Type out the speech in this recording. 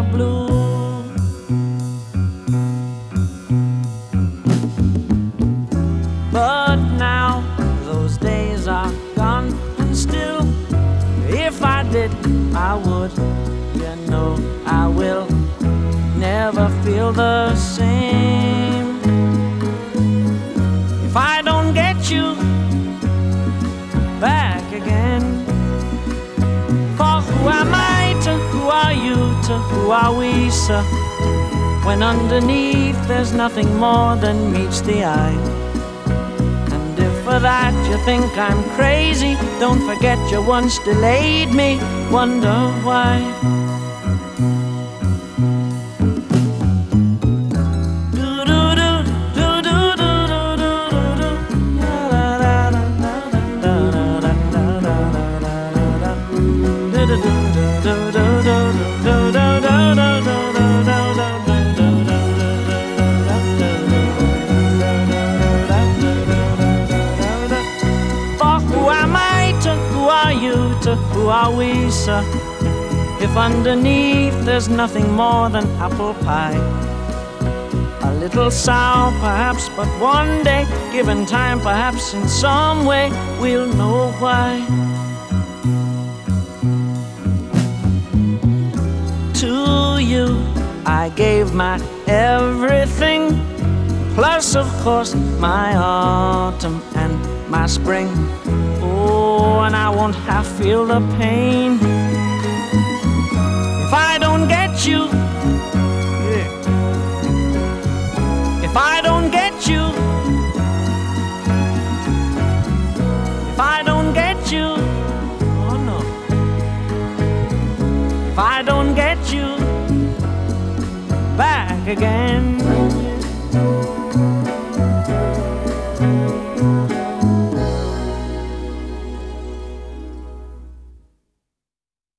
the blue. But now those days are gone, and still, if I did, I would, you know I will never feel the same. If I don't get you back again. For who am I to who are you to who are we, sir? When underneath there's nothing more than meets the eye. And if for that you think I'm crazy, don't forget you once delayed me. Wonder why. Who are we, sir? If underneath there's nothing more than apple pie. A little sour perhaps, but one day, given time perhaps in some way, we'll know why. To you I gave my everything, plus of course my autumn and my spring. Oh, and I won't half feel the pain if I don't get you. Yeah. If I don't get you. If I don't get you. Oh no. If I don't get you back again.